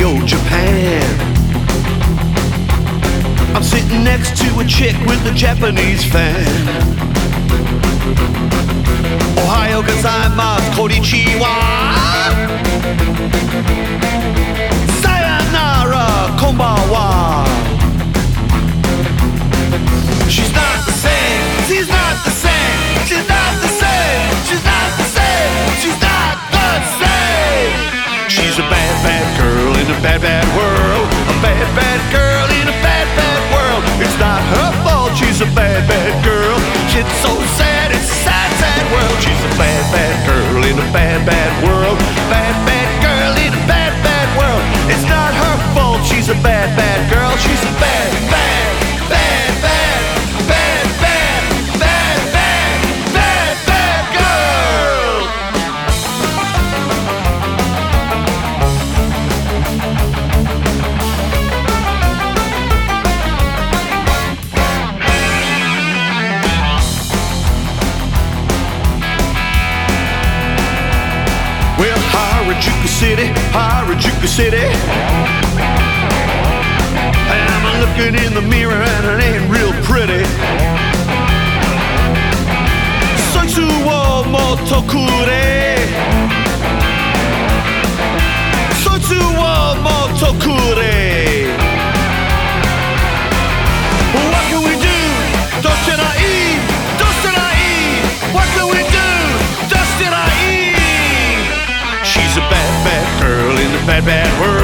Tokyo, Japan. I'm sitting next to a chick with a Japanese fan. Ohayo gozaimasu, konnichiwa. Sayonara, konbanwa. She's not the same, she's not the same, she's not the same, she's not the same, she's not the same. She's a bad, bad girl in a bad, bad world. A bad, bad girl in a bad, bad world. It's not her fault, she's a bad, bad girl. It's so sad, it's a sad, sad world. She's a bad, bad girl in a bad, bad world. Bad, bad girl in a bad, bad world. It's not her fault, she's a bad, bad girl. She's a bad, bad, bad, bad, bad, bad, bad, bad, bad, bad girl. Well, Harajuku City, Harajuku City. And I'm looking in the mirror and it ain't real pretty. Soitsu wo motokure. Soitsu wo motokure. What can we do? Doshinai, doshinai. What can we do? Doshinai. She's a bad, bad girl in a bad, bad world.